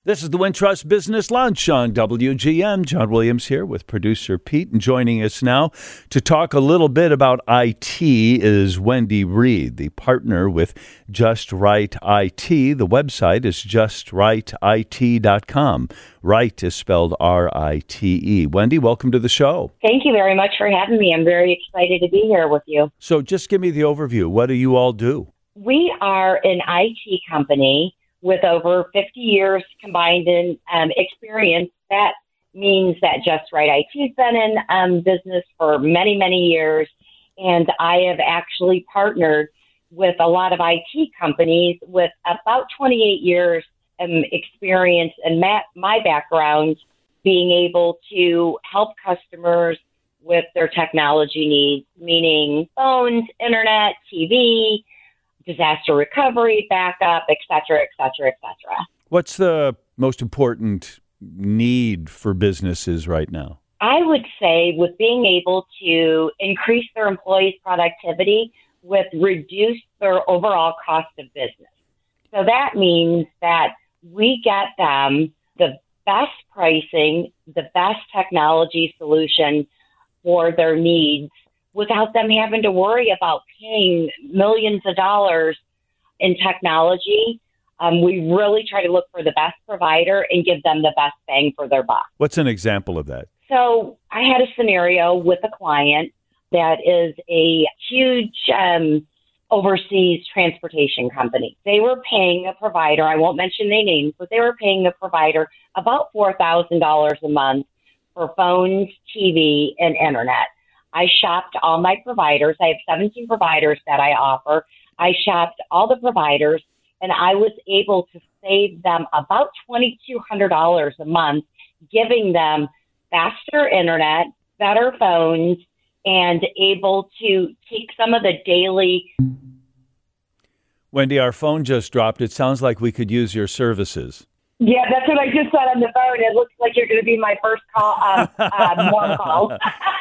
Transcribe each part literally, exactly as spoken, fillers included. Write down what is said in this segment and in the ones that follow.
This is the Wintrust Business Lunch on W G M. John Williams here with producer Pete. And joining us now to talk a little bit about I T is Wendy Reed, the partner with Just Right I T. The website is just right I T dot com. Right is spelled R I T E. Wendy, welcome to the show. Thank you very much for having me. I'm very excited to be here with you. So just give me the overview. What do you all do? We are an I T company with over fifty years combined in um, experience. That means that Just Right I T has been in um, business for many, many years. And I have actually partnered with a lot of I T companies with about twenty-eight years um, experience and my, my background being able to help customers with their technology needs, meaning phones, internet, T V, disaster recovery, backup, et cetera, et cetera, et cetera. What's the most important need for businesses right now? I would say with being able to increase their employees' productivity with reduce their overall cost of business. So that means that we get them the best pricing, the best technology solution for their needs, without them having to worry about paying millions of dollars in technology. Um, we really try to look for the best provider and give them the best bang for their buck. What's an example of that? So I had a scenario with a client that is a huge um, overseas transportation company. They were paying a provider, I won't mention their names, but they were paying a provider about four thousand dollars a month for phones, T V, and internet. I shopped all my providers. I have seventeen providers that I offer. I shopped all the providers, and I was able to save them about twenty-two hundred dollars a month, giving them faster internet, better phones, and able to take some of the daily... Wendy, our phone just dropped. It sounds like we could use your services. Yeah, that's what I just said on the phone. It looks like you're going to be my first call, um, uh, more call.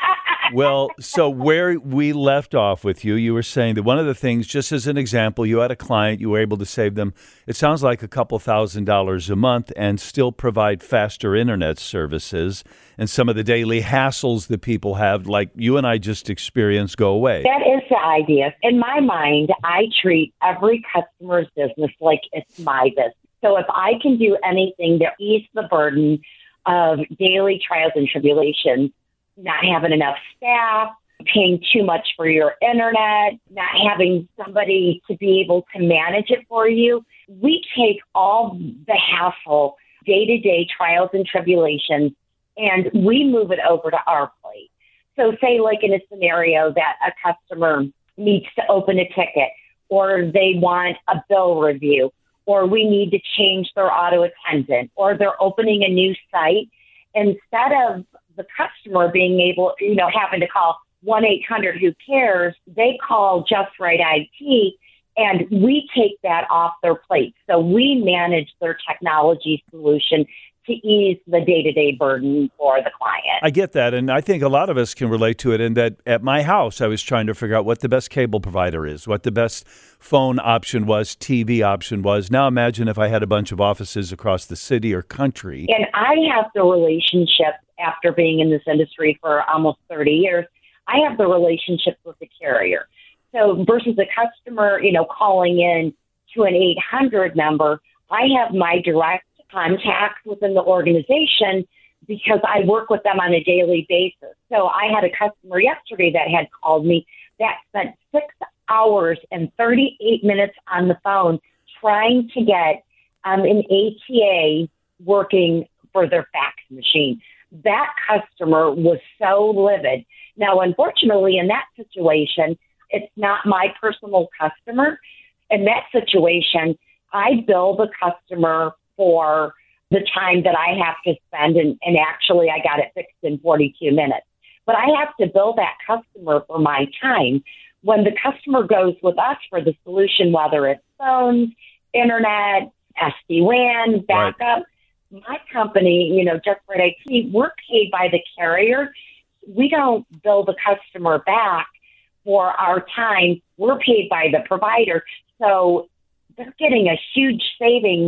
Well, so where we left off with you, you were saying that one of the things, just as an example, you had a client, you were able to save them, it sounds like a couple thousand dollars a month and still provide faster internet services, and some of the daily hassles that people have, like you and I just experienced, go away. That is the idea. In my mind, I treat every customer's business like it's my business. So if I can do anything to ease the burden of daily trials and tribulations, not having enough staff, paying too much for your internet, not having somebody to be able to manage it for you, we take all the hassle, day-to-day trials and tribulations, and we move it over to our plate. So say like in a scenario that a customer needs to open a ticket, or they want a bill review, or we need to change their auto attendant, or they're opening a new site, instead of the customer being able, you know, having to call one eight hundred who cares, they call Just Right I T, and we take that off their plate. So we manage their technology solution to ease the day-to-day burden for the client. I get that, and I think a lot of us can relate to it in that at my house, I was trying to figure out what the best cable provider is, what the best phone option was, T V option was. Now imagine if I had a bunch of offices across the city or country. And I have the relationship, after being in this industry for almost thirty years, I have the relationship with the carrier. So versus a customer, you know, calling in to an eight hundred number, I have my direct contacts within the organization because I work with them on a daily basis. So I had a customer yesterday that had called me that spent six hours and thirty-eight minutes on the phone trying to get um, an A T A working for their fax machine. That customer was so livid. Now, unfortunately, in that situation, it's not my personal customer. In that situation, I bill the customer for the time that I have to spend, and, and actually I got it fixed in forty-two minutes. But I have to bill that customer for my time. When the customer goes with us for the solution, whether it's phones, internet, S D WAN, backup, right. My company, you know, Just Right I T, we're paid by the carrier. We don't bill the customer back for our time. We're paid by the provider. So they're getting a huge savings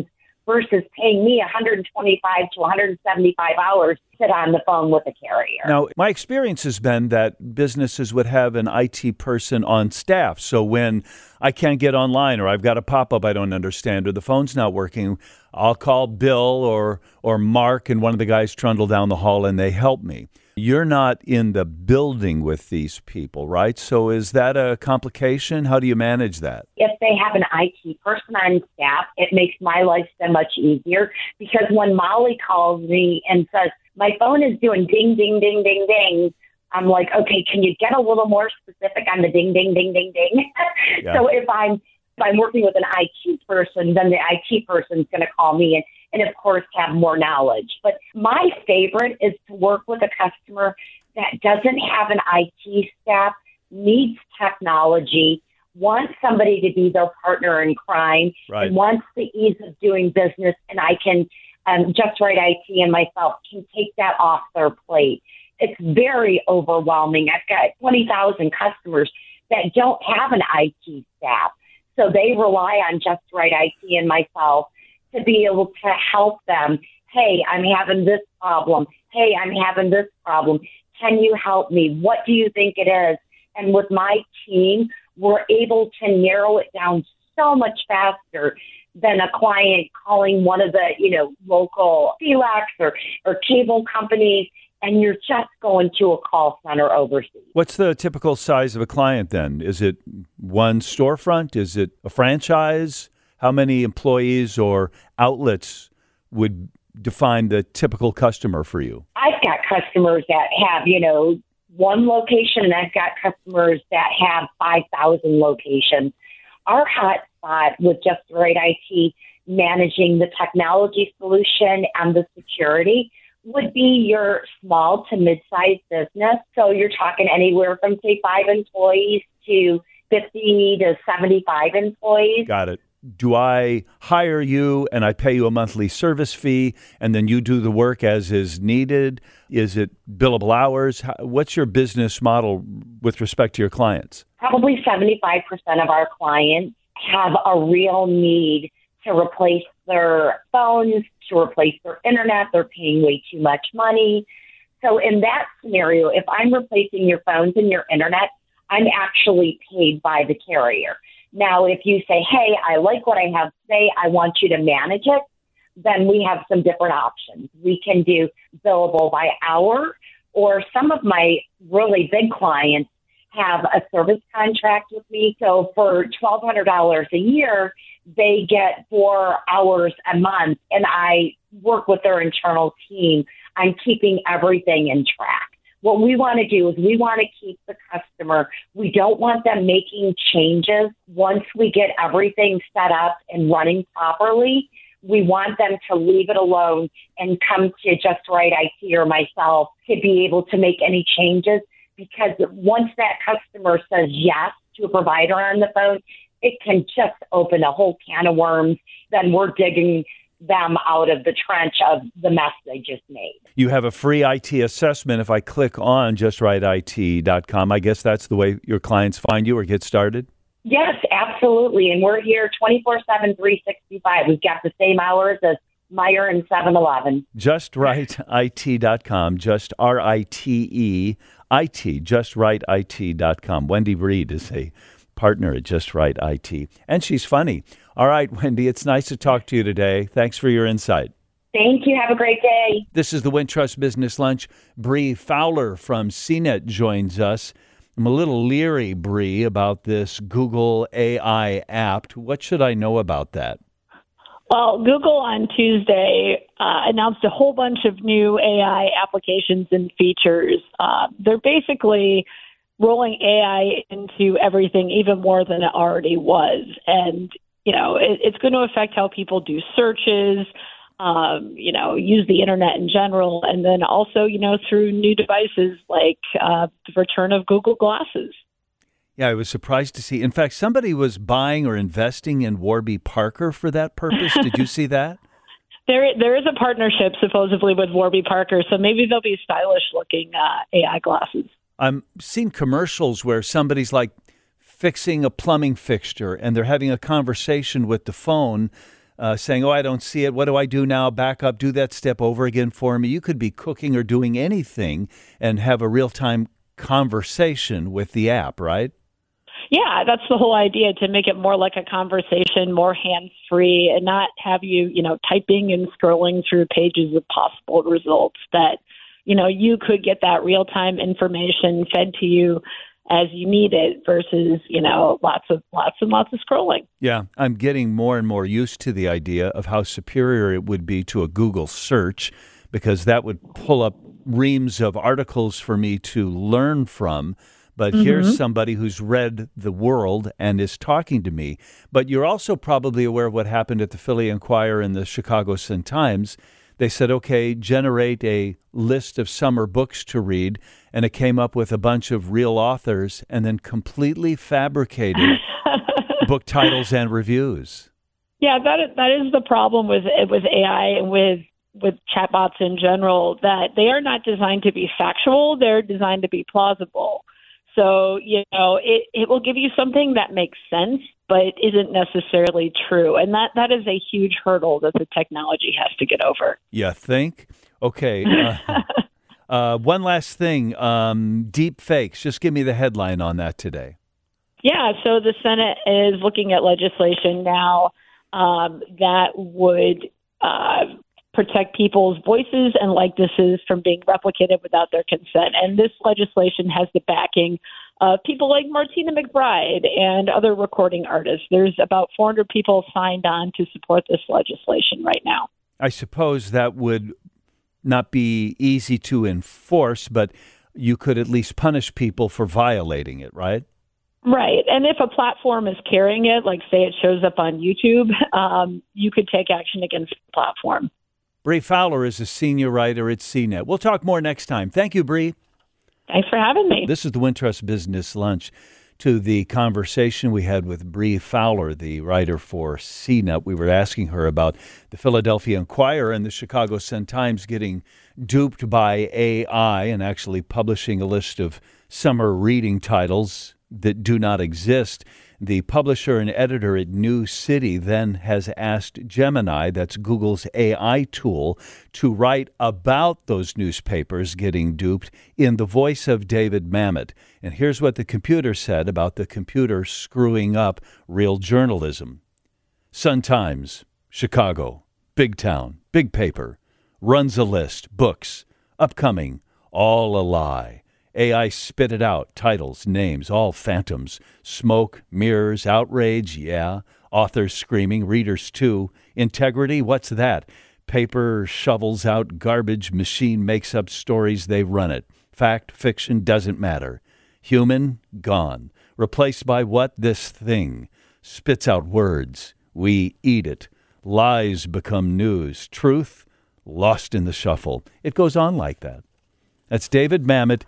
versus paying me one hundred twenty-five to one hundred seventy-five hours to sit on the phone with a carrier. Now, my experience has been that businesses would have an I T person on staff. So when I can't get online or I've got a pop-up I don't understand or the phone's not working, I'll call Bill or or Mark, and one of the guys trundle down the hall and they help me. You're not in the building with these people, right? So is that a complication? How do you manage that? If they have an I T person on staff, it makes my life so much easier, because when Molly calls me and says, my phone is doing ding, ding, ding, ding, ding, I'm like, okay, can you get a little more specific on the ding, ding, ding, ding, ding? Yeah. So if I'm if I'm working with an I T person, then the I T person's going to call me and, and, of course, have more knowledge. But my favorite is to work with a customer that doesn't have an I T staff, needs technology, wants somebody to be their partner in crime, right, and wants the ease of doing business, and I can, um, Just Right I T and myself can take that off their plate. It's very overwhelming. I've got twenty thousand customers that don't have an I T staff. So they rely on Just Right I T and myself to be able to help them. Hey, I'm having this problem. Hey, I'm having this problem. Can you help me? What do you think it is? And with my team, we're able to narrow it down so much faster than a client calling one of the, you know, local C L A Cs or, or cable companies, and you're just going to a call center overseas. What's the typical size of a client then? Is it one storefront? Is it a franchise? How many employees or outlets would define the typical customer for you? I've got customers that have, you know, one location, and I've got customers that have five thousand locations. Our hot spot with Just Right I T managing the technology solution and the security would be your small to mid-sized business. So you're talking anywhere from, say, five employees to fifty to seventy-five employees. Got it. Do I hire you and I pay you a monthly service fee and then you do the work as is needed? Is it billable hours? What's your business model with respect to your clients? Probably seventy-five percent of our clients have a real need to replace their phones, to replace their internet. They're paying way too much money. So in that scenario, if I'm replacing your phones and your internet, I'm actually paid by the carrier. Now, if you say, hey, I like what I have today, I want you to manage it, then we have some different options. We can do billable by hour, or some of my really big clients have a service contract with me. So for twelve hundred dollars a year, they get four hours a month, and I work with their internal team. I'm keeping everything in track. What we want to do is we want to keep the customer. We don't want them making changes once we get everything set up and running properly. We want them to leave it alone and come to Just Right I T or myself to be able to make any changes, because once that customer says yes to a provider on the phone, it can just open a whole can of worms. Then we're digging them out of the trench of the mess they just made. You have a free I T assessment. If I click on just right I T dot com, I guess that's the way your clients find you or get started? Yes, absolutely. And we're here twenty-four seven, three sixty-five. We've got the same hours as Meijer and seven eleven. just right I T dot com, just R I T E I T, just right I T dot com. Wendy Reed is a partner at Just Right I T, and she's funny. All right, Wendy, it's nice to talk to you today. Thanks for your insight. Thank you. Have a great day. This is the Wintrust Business Lunch. Bree Fowler from C net joins us. I'm a little leery, Bree, about this Google A I app. What should I know about that? Well, Google on Tuesday uh, announced a whole bunch of new A I applications and features. Uh, they're basically rolling A I into everything even more than it already was. And, you know, it, it's going to affect how people do searches, um, you know, use the internet in general, and then also, you know, through new devices like uh, the return of Google Glasses. Yeah, I was surprised to see. In fact, somebody was buying or investing in Warby Parker for that purpose. Did you see that? There, there is a partnership supposedly with Warby Parker, so maybe they'll be stylish-looking uh, A I glasses. I'm seeing commercials where somebody's like fixing a plumbing fixture and they're having a conversation with the phone uh, saying, oh, I don't see it. What do I do now? Back up, do that step over again for me. You could be cooking or doing anything and have a real-time conversation with the app, right? Yeah, that's the whole idea, to make it more like a conversation, more hands-free, and not have you, you know, typing and scrolling through pages of possible results. That, you know, you could get that real-time information fed to you as you need it versus, you know, lots of lots and lots of scrolling. Yeah, I'm getting more and more used to the idea of how superior it would be to a Google search, because that would pull up reams of articles for me to learn from. But mm-hmm. here's somebody who's read the world and is talking to me. But you're also probably aware of what happened at the Philly Inquirer and the Chicago Sun-Times. They said, okay, generate a list of summer books to read, and it came up with a bunch of real authors and then completely fabricated book titles and reviews. Yeah, that is, that is the problem with with A I and with with chatbots in general, that they are not designed to be factual. They're designed to be plausible. So, you know, it, it will give you something that makes sense, but it isn't necessarily true. And that, that is a huge hurdle that the technology has to get over. You think? Okay. Uh, uh, one last thing, um, deep fakes. Just give me the headline on that today. Yeah, so the Senate is looking at legislation now um, that would uh, protect people's voices and likenesses from being replicated without their consent. And this legislation has the backing of people like Martina McBride and other recording artists. There's about four hundred people signed on to support this legislation right now. I suppose that would not be easy to enforce, but you could at least punish people for violating it, right? Right. And if a platform is carrying it, like say it shows up on YouTube, um, you could take action against the platform. Bree Fowler is a senior writer at C net. We'll talk more next time. Thank you, Bree. Thanks for having me. This is the Wintrust Business Lunch. To the conversation we had with Bree Fowler, the writer for C net. We were asking her about the Philadelphia Inquirer and the Chicago Sun-Times getting duped by A I and actually publishing a list of summer reading titles that do not exist. The publisher and editor at New City then has asked Gemini, that's Google's A I tool, to write about those newspapers getting duped in the voice of David Mamet. And here's what the computer said about the computer screwing up real journalism. Sun-Times, Chicago, big town, big paper, runs a list, books, upcoming, all a lie. A I spit it out, titles, names, all phantoms, smoke, mirrors, outrage, yeah, authors screaming, readers too. Integrity, what's that? Paper shovels out garbage, machine makes up stories, they run it. Fact, fiction, doesn't matter. Human, gone. Replaced by what? This thing. Spits out words. We eat it. Lies become news. Truth, lost in the shuffle. It goes on like that. That's David Mamet,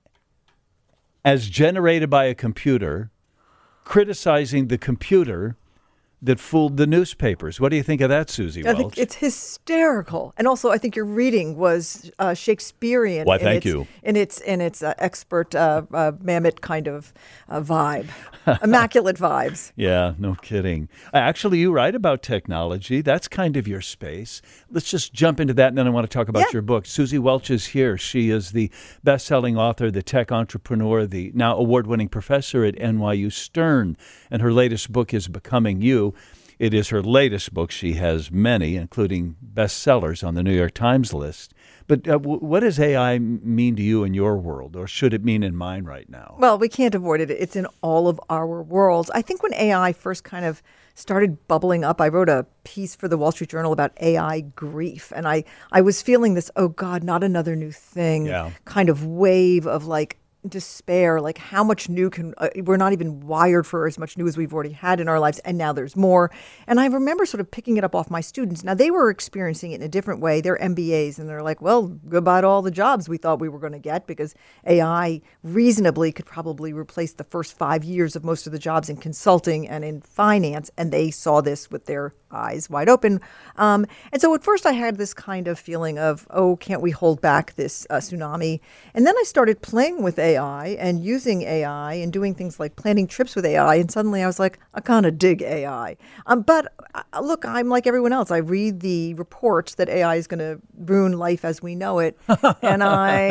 as generated by a computer, criticizing the computer that fooled the newspapers. What do you think of that, Susie Welch? I think it's hysterical. And also, I think your reading was uh, Shakespearean. Why, thank its, you. In its, in its uh, expert uh, uh, Mamet kind of uh, vibe. Immaculate vibes. Yeah, no kidding. Actually, you write about technology. That's kind of your space. Let's just jump into that, and then I want to talk about yeah. your book. Susie Welch is here. She is the best-selling author, the tech entrepreneur, the now award-winning professor at N Y U Stern, and her latest book is Becoming You. It is her latest book. She has many, including bestsellers on the New York Times list. But uh, w- what does A I mean to you in your world, or should it mean in mine right now? Well, we can't avoid it. It's in all of our worlds. I think when A I first kind of started bubbling up, I wrote a piece for the Wall Street Journal about A I grief. And I, I was feeling this, oh, God, not another new thing, yeah. kind of wave of like, despair, like how much new can uh, we're not even wired for as much new as we've already had in our lives, and now there's more. And I remember sort of picking it up off my students. Now they were experiencing it in a different way. They're M B As, and they're like, well, goodbye to all the jobs we thought we were going to get, because A I reasonably could probably replace the first five years of most of the jobs in consulting and in finance, and they saw this with their eyes wide open. Um, and so at first I had this kind of feeling of, oh, can't we hold back this uh, tsunami? And then I started playing with A I I and using A I and doing things like planning trips with A I. And suddenly I was like, I kind of dig A I. Um, but uh, look, I'm like everyone else. I read the reports that A I is going to ruin life as we know it, and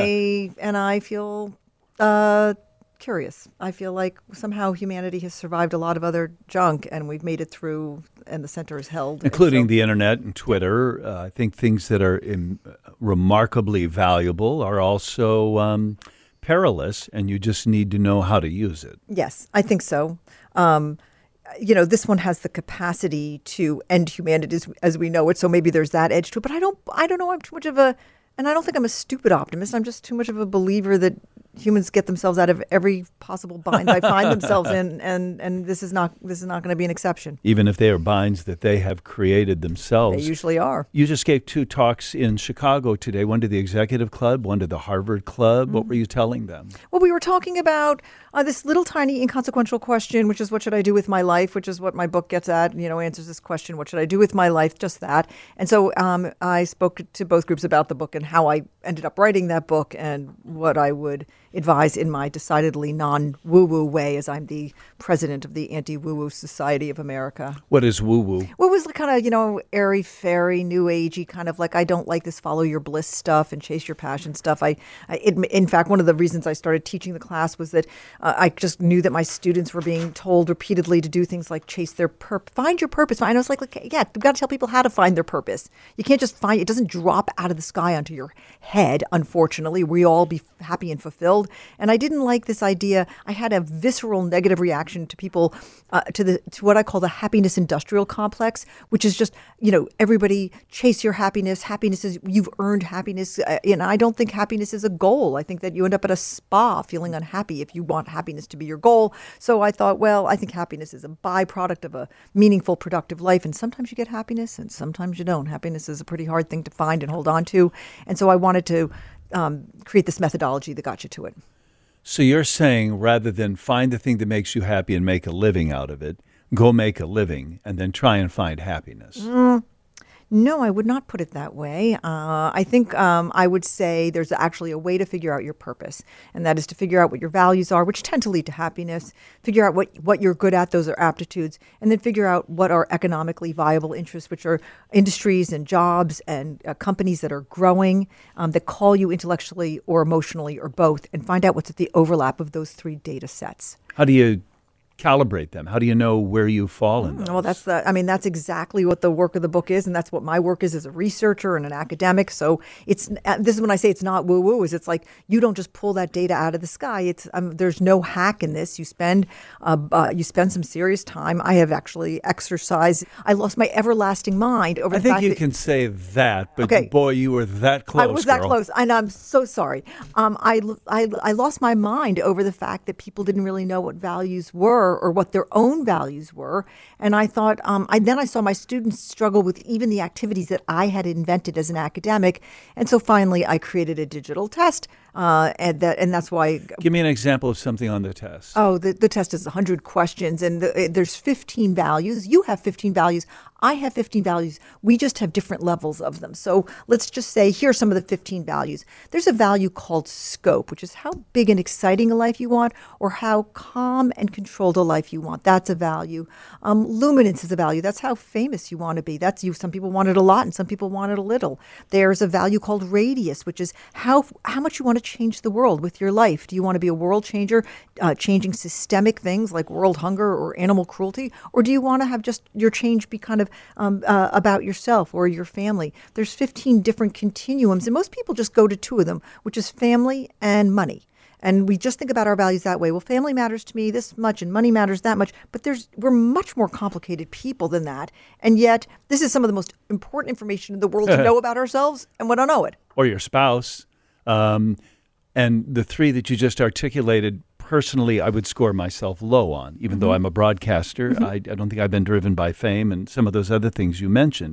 I and I feel uh, curious. I feel like somehow humanity has survived a lot of other junk, and we've made it through, and the center is held. Including so, the internet and Twitter. Uh, I think things that are in, uh, remarkably valuable are also um, perilous, and you just need to know how to use it. Yes, I think so. Um, you know, this one has the capacity to end humanity as, as we know it, so maybe there's that edge to it. But I don't, I don't know. I'm too much of a, and I don't think I'm a stupid optimist. I'm just too much of a believer that humans get themselves out of every possible bind they find themselves in, and, and this is not this is not going to be an exception. Even if they are binds that they have created themselves. They usually are. You just gave two talks in Chicago today, one to the Executive Club, one to the Harvard Club. Mm-hmm. What were you telling them? Well, we were talking about uh, this little tiny inconsequential question, which is what should I do with my life, which is what my book gets at, you know, answers this question, what should I do with my life, just that. And so um, I spoke to both groups about the book and how I ended up writing that book and what I would advise in my decidedly non-woo-woo way, as I'm the president of the Anti-Woo-Woo Society of America. What is woo-woo? Well, it was kind of, you know, airy-fairy, new agey, kind of like, I don't like this follow your bliss stuff and chase your passion stuff. I, I it, in fact, one of the reasons I started teaching the class was that uh, I just knew that my students were being told repeatedly to do things like chase their purpose, find your purpose. And I was like, like yeah, you've got to tell people how to find their purpose. You can't just find, it doesn't drop out of the sky onto your head, unfortunately. We all be happy and fulfilled. And I didn't like this idea. I had a visceral negative reaction to people, uh, to the to what I call the happiness industrial complex, which is just, you know, everybody chase your happiness. Happiness is, you've earned happiness. Uh, and I don't think happiness is a goal. I think that you end up at a spa feeling unhappy if you want happiness to be your goal. So I thought, well, I think happiness is a byproduct of a meaningful, productive life. And sometimes you get happiness and sometimes you don't. Happiness is a pretty hard thing to find and hold on to. And so I wanted to um, create this methodology that got you to it. So you're saying rather than find the thing that makes you happy and make a living out of it, go make a living and then try and find happiness. Mm. No, I would not put it that way. Uh, I think um, I would say there's actually a way to figure out your purpose, and that is to figure out what your values are, which tend to lead to happiness, figure out what, what you're good at, those are aptitudes, and then figure out what are economically viable interests, which are industries and jobs and uh, companies that are growing, um, that call you intellectually or emotionally or both, and find out what's at the overlap of those three data sets. How do you calibrate them? How do you know where you fall in those? Well, that's the, I mean, that's exactly what the work of the book is, and that's what my work is as a researcher and an academic. So it's, this is when I say it's not woo-woo, is it's like, you don't just pull that data out of the sky. It's, um, there's no hack in this. You spend, uh, uh, you spend some serious time. I have actually exercised. I lost my everlasting mind over I the think fact you that, can say that, but Okay. boy, you were that close, I was that girl. close, and I'm so sorry. Um, I, I, I lost my mind over the fact that people didn't really know what values were or what their own values were. And I thought, um, I, then I saw my students struggle with even the activities that I had invented as an academic. And so finally, I created a digital test. Uh, and that, and that's why. Give me an example of something on the test. Oh, the, the test is one hundred questions, and the, there's fifteen values. You have fifteen values. I have fifteen values. We just have different levels of them. So let's just say, here are some of the fifteen values. There's a value called scope, which is how big and exciting a life you want, or how calm and controlled a life you want. That's a value. Um, luminance is a value. That's how famous you want to be. That's you. Some people want it a lot, and some people want it a little. There's a value called radius, which is how how much you want to change the world with your life. Do you want to be a world changer, uh, changing systemic things like world hunger or animal cruelty? Or do you want to have just your change be kind of um, uh, about yourself or your family? There's fifteen different continuums, and most people just go to two of them, which is family and money. And we just think about our values that way. Well, family matters to me this much and money matters that much, but there's we're much more complicated people than that. And yet, this is some of the most important information in the world to know about ourselves, and we don't know it. Or your spouse. Um, and the three that you just articulated, personally, I would score myself low on, even mm-hmm. though I'm a broadcaster. Mm-hmm. I, I don't think I've been driven by fame and some of those other things you mentioned.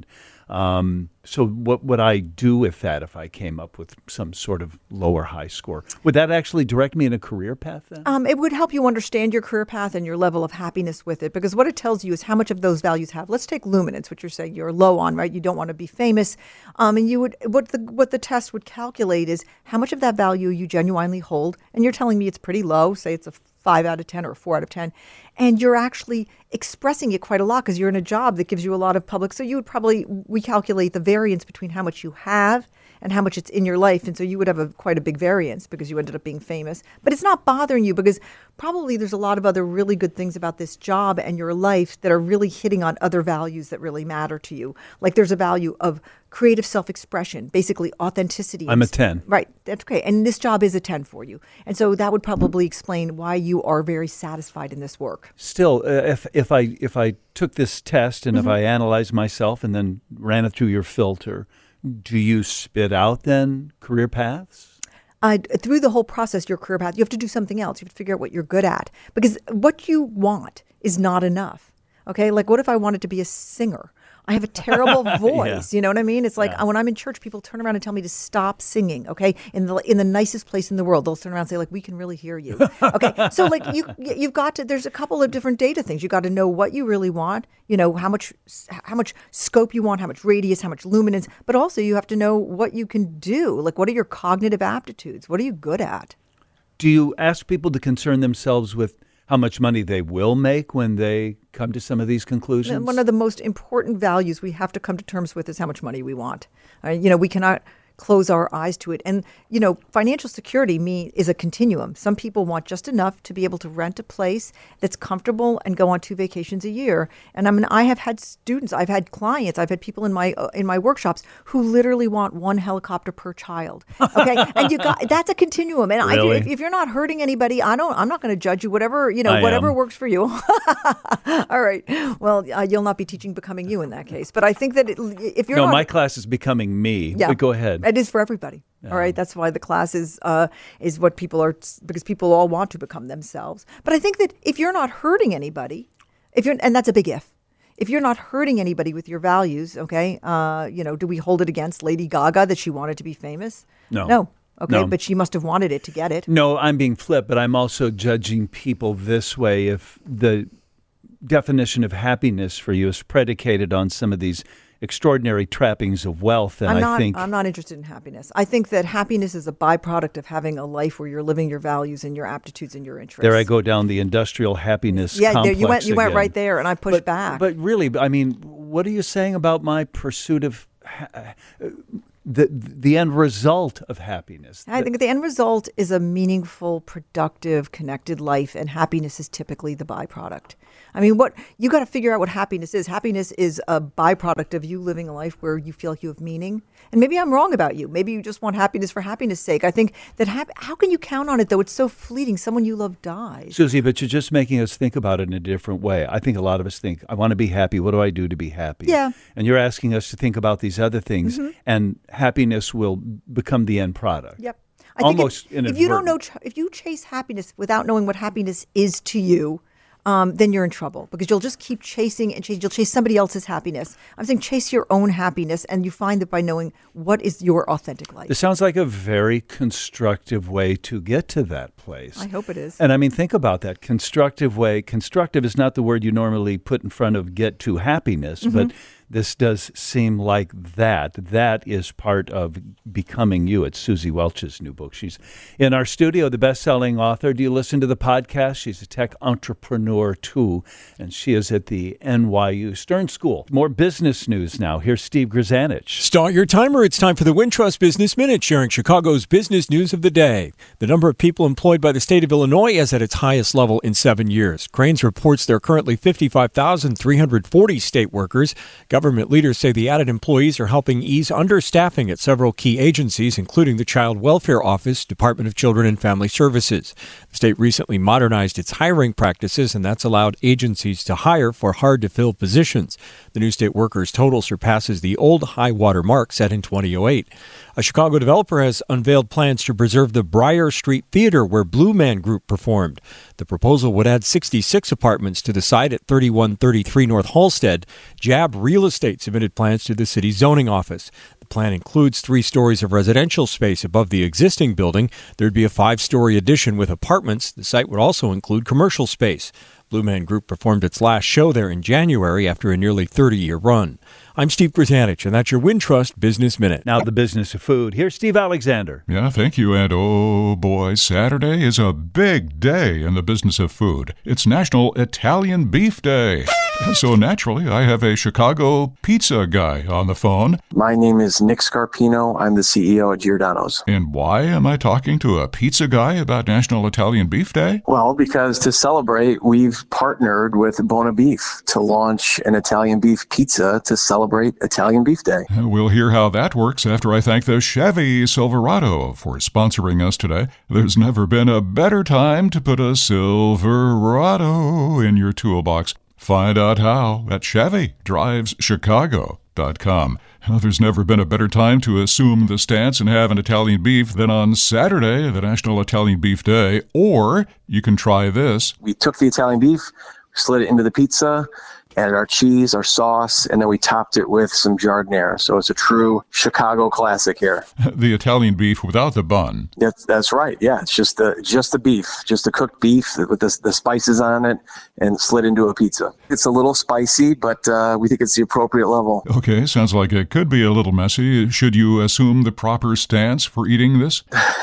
Um, so what would I do with that if I came up with some sort of lower high score? Would that actually direct me in a career path then? Um, it would help you understand your career path and your level of happiness with it, because what it tells you is how much of those values have. Let's take luminance, which you're saying you're low on, right? You don't want to be famous. Um, and you would what the what the test would calculate is how much of that value you genuinely hold. And you're telling me it's pretty low. Say it's a five out of ten or a four out of ten. And you're actually expressing it quite a lot because you're in a job that gives you a lot of public. So you would probably, we calculate the variance between how much you have and how much it's in your life. And so you would have a quite a big variance because you ended up being famous. But it's not bothering you because probably there's a lot of other really good things about this job and your life that are really hitting on other values that really matter to you. Like there's a value of creative self-expression, basically authenticity. I'm a ten. Right. That's okay. And this job is a ten for you. And so that would probably explain why you are very satisfied in this work. Still, uh, if if I if I took this test and Mm-hmm. if I analyzed myself and then ran it through your filter, do you spit out then career paths? Uh, through the whole process, your career path, you have to do something else. You have to figure out what you're good at, because what you want is not enough. Okay, like what if I wanted to be a singer? I have a terrible voice. Yeah. You know what I mean? It's like Yeah. when I'm in church, people turn around and tell me to stop singing. Okay, in the in the nicest place in the world, they'll turn around and say like, "We can really hear you." Okay, so like you you've got to. There's a couple of different data things. You got to know what you really want. You know how much how much scope you want, how much radius, how much luminance. But also you have to know what you can do. Like what are your cognitive aptitudes? What are you good at? Do you ask people to concern themselves with how much money they will make when they come to some of these conclusions? One of the most important values we have to come to terms with is how much money we want. Uh, you know, we cannot close our eyes to it. And, you know, financial security me is a continuum. Some people want just enough to be able to rent a place that's comfortable and go on two vacations a year. And I mean, I have had students, I've had clients, I've had people in my uh, in my workshops who literally want one helicopter per child. Okay, and you got that's a continuum. And Really? I, if, if you're not hurting anybody, I don't. I'm not going to judge you. Whatever you know, I whatever am. works for you. All right. Well, uh, you'll not be teaching becoming you in that case. But I think that it, if you're no, not, my class is becoming me. Yeah. But go ahead. it is for everybody. All right. That's why the class is uh, is what people are, because people all want to become themselves. But I think that if you're not hurting anybody, if you're, and that's a big if, if you're not hurting anybody with your values, okay, uh, you know, do we hold it against Lady Gaga that she wanted to be famous? No. No. Okay. No. But she must have wanted it to get it. No, I'm being flip, but I'm also judging people this way. If the definition of happiness for you is predicated on some of these extraordinary trappings of wealth, and I'm I not, think I'm not interested in happiness. I think that happiness is a byproduct of having a life where you're living your values and your aptitudes and your interests. there I go down the industrial happiness Yeah, there, complex you went you went again. right there, and I pushed but, back. But really, I mean, what are you saying about my pursuit of ha- uh, the the end result of happiness? I think the end result is a meaningful, productive, connected life, and happiness is typically the byproduct. I mean, what you got to figure out what happiness is. Happiness is a byproduct of you living a life where you feel like you have meaning. And maybe I'm wrong about you. Maybe you just want happiness for happiness' sake. I think that hap- how can you count on it though? It's so fleeting. Someone you love dies. Susie, but you're just making us think about it in a different way. I think a lot of us think, I want to be happy. What do I do to be happy? Yeah. And you're asking us to think about these other things, and happiness will become the end product. Yep. I think Almost if, if you don't know, inadvertent. if you chase happiness without knowing what happiness is to you, um, then you're in trouble because you'll just keep chasing and chase. You'll chase somebody else's happiness. I'm saying chase your own happiness, and you find that by knowing what is your authentic life. This sounds like a very constructive way to get to that place. I hope it is. And I mean, think about that. Constructive way. Constructive is not the word you normally put in front of get to happiness, Mm-hmm. but this does seem like that. That is part of becoming you. It's Susie Welch's new book. She's in our studio, the best-selling author. Do you listen to the podcast? She's a tech entrepreneur, too, and she is at the N Y U Stern School. More business news now. Here's Steve Grzanich. Start your timer. It's time for the Wintrust Business Minute, sharing Chicago's business news of the day. The number of people employed by the state of Illinois is at its highest level in seven years. Cranes reports there are currently fifty-five thousand three hundred forty state workers. Government leaders say the added employees are helping ease understaffing at several key agencies, including the Child Welfare Office, Department of Children and Family Services. The state recently modernized its hiring practices, and that's allowed agencies to hire for hard-to-fill positions. The new state workers' total surpasses the old high-water mark set in twenty oh eight. A Chicago developer has unveiled plans to preserve the Briar Street Theater where Blue Man Group performed. The proposal would add sixty-six apartments to the site at thirty-one thirty-three North Halsted. Jab Real Real Estate submitted plans to the city's zoning office. The plan includes three stories of residential space above the existing building. There'd be a five-story addition with apartments. The site would also include commercial space. Blue Man Group performed its last show there in January after a nearly thirty-year run. I'm Steve Grzanich, and that's your Wintrust Business Minute. Now the business of food. Here's Steve Alexander. Yeah, thank you. And oh boy, Saturday is a big day in the business of food. It's National Italian Beef Day. So naturally, I have a Chicago pizza guy on the phone. My name is Nick Scarpino. I'm the C E O at Giordano's. And why am I talking to a pizza guy about National Italian Beef Day? Well, because to celebrate, we've partnered with Bona Beef to launch an Italian beef pizza to celebrate Italian Beef Day. We'll hear how that works after I thank the Chevy Silverado for sponsoring us today. There's never been a better time to put a Silverado in your toolbox. Find out how at Chevy Drives Chicago dot com. Well, there's never been a better time to assume the stance and have an Italian beef than on Saturday, the National Italian Beef Day. Or you can try this. We took the Italian beef, slid it into the pizza, added our cheese, our sauce, and then we topped it with some giardiniera. So it's a true Chicago classic here. The Italian beef without the bun. That's that's right. Yeah, it's just the just the beef, just the cooked beef with the, the spices on it and slid into a pizza. It's a little spicy, but uh, we think it's the appropriate level. Okay, sounds like it could be a little messy. Should you assume the proper stance for eating this?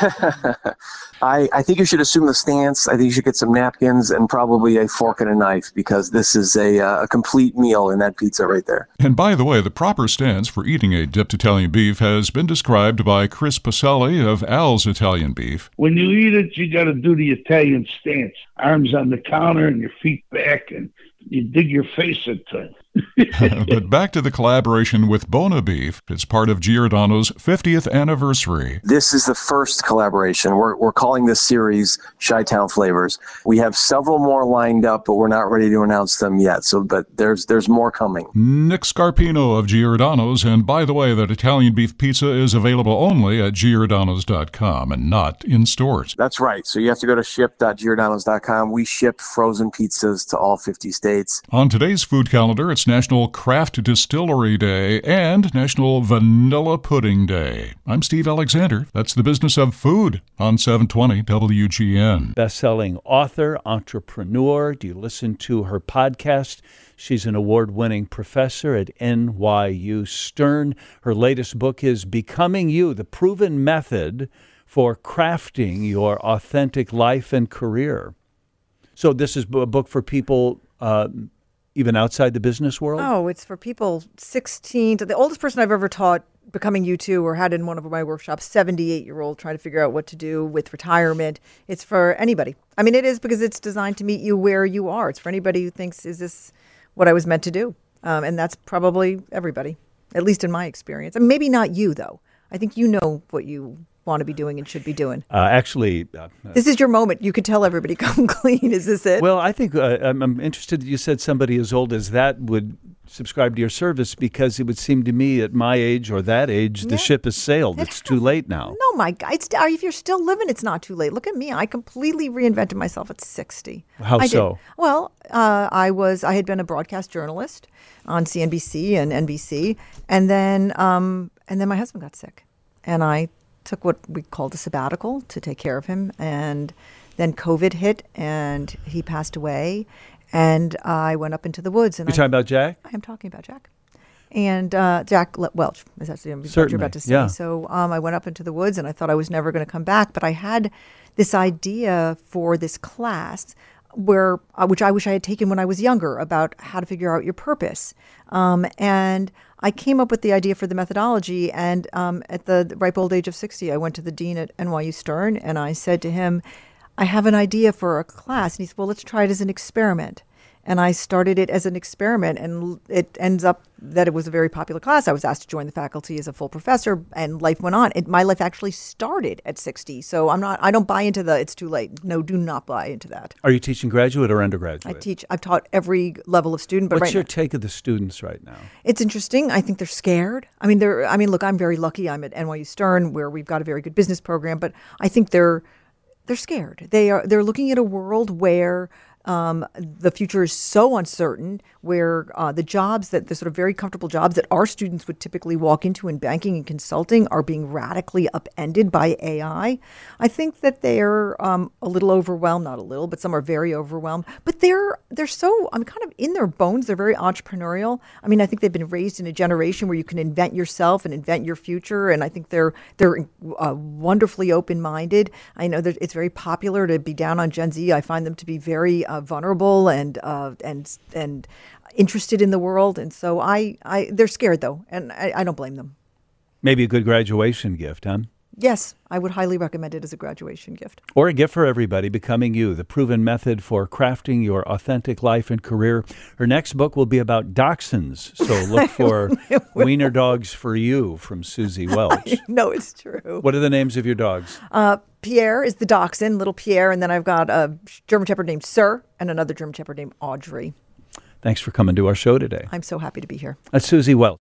I, I think you should assume the stance. I think you should get some napkins and probably a fork and a knife because this is a, uh, a complete meal in that pizza right there. And by the way, the proper stance for eating a dipped Italian beef has been described by Chris Pacelli of Al's Italian Beef. When you eat it, you got to do the Italian stance. Arms on the counter and your feet back, and you dig your face into it. But back to the collaboration with Bona Beef. It's part of Giordano's fiftieth anniversary. This is the first collaboration. We're we're calling this series Chi-Town Flavors. We have several more lined up, but we're not ready to announce them yet. So, but there's there's more coming. Nick Scarpino of Giordano's. And by the way, that Italian beef pizza is available only at Giordanos dot com and not in stores. That's right. So you have to go to ship dot giordanos dot com. We ship frozen pizzas to all fifty states. On today's food calendar, it's National Craft Distillery Day and National Vanilla Pudding Day. I'm Steve Alexander. That's the business of food on seven twenty W G N. Best-selling author, entrepreneur. Do you listen to her podcast? She's an award-winning professor at N Y U Stern. Her latest book is Becoming You, the proven method for crafting your authentic life and career. So this is a book for people uh, even outside the business world? Oh, it's for people sixteen to the oldest person I've ever taught Becoming You Too or had in one of my workshops, seventy-eight-year-old trying to figure out what to do with retirement. It's for anybody. I mean, it is because it's designed to meet you where you are. It's for anybody who thinks, is this what I was meant to do? Um, and that's probably everybody, at least in my experience. I mean, maybe not you, though. I think you know what you want to be doing and should be doing. Uh, actually, uh, this is your moment. You could tell everybody, come clean. Is this it? Well, I think uh, I'm, I'm interested that you said somebody as old as that would subscribe to your service, because it would seem to me at my age or that age, yeah. the ship has sailed. It it's has. Too late now. No, my God. It's, if you're still living, it's not too late. Look at me. I completely reinvented myself at sixty. How I so? Did. Well, uh, I was. I had been a broadcast journalist on C N B C and N B C, and then um, and then my husband got sick, and I took what we called a sabbatical to take care of him, and then COVID hit, and he passed away, and I went up into the woods. And You're I, talking about Jack? I am talking about Jack. And uh, Jack Le- Welch, is that what you're about to say. Yeah. So um, I went up into the woods, and I thought I was never going to come back, but I had this idea for this class where, uh, which I wish I had taken when I was younger, about how to figure out your purpose. Um, and I came up with the idea for the methodology, and um, at the ripe old age of sixty, I went to the dean at N Y U Stern, and I said to him, I have an idea for a class. And he said, well, let's try it as an experiment. And I started it as an experiment, and it ends up that it was a very popular class. I was asked to join the faculty as a full professor, and life went on. It, my life actually started at sixty, so I'm not. I don't buy into the it's too late. No, do not buy into that. Are you teaching graduate or undergraduate? I teach. I've taught every level of student. But what's right your now, take of the students right now? It's interesting. I think they're scared. I mean, they're. I mean, look, I'm very lucky. I'm at N Y U Stern, where we've got a very good business program, but I think they're they're scared. They are. They're looking at a world where Um, the future is so uncertain, where uh, the jobs that the sort of very comfortable jobs that our students would typically walk into in banking and consulting are being radically upended by A I. I think that they're um, a little overwhelmed, not a little, but some are very overwhelmed. But they're they're so I'm kind of in their bones. They're very entrepreneurial. I mean, I think they've been raised in a generation where you can invent yourself and invent your future, and I think they're they're uh, wonderfully open-minded. I know that it's very popular to be down on Gen Z. I find them to be very uh, vulnerable and uh, and and interested in the world, and so I, I they're scared though, and I, I don't blame them. Maybe a good graduation gift, huh? Yes, I would highly recommend it as a graduation gift. Or a gift for everybody, Becoming You, the proven method for crafting your authentic life and career. Her next book will be about dachshunds, so look for Wiener Dogs for You from Susie Welch. No, it's true. What are the names of your dogs? Uh, Pierre is the dachshund, little Pierre, and then I've got a German Shepherd named Sir and another German Shepherd named Audrey. Thanks for coming to our show today. I'm so happy to be here. That's Susie Welch.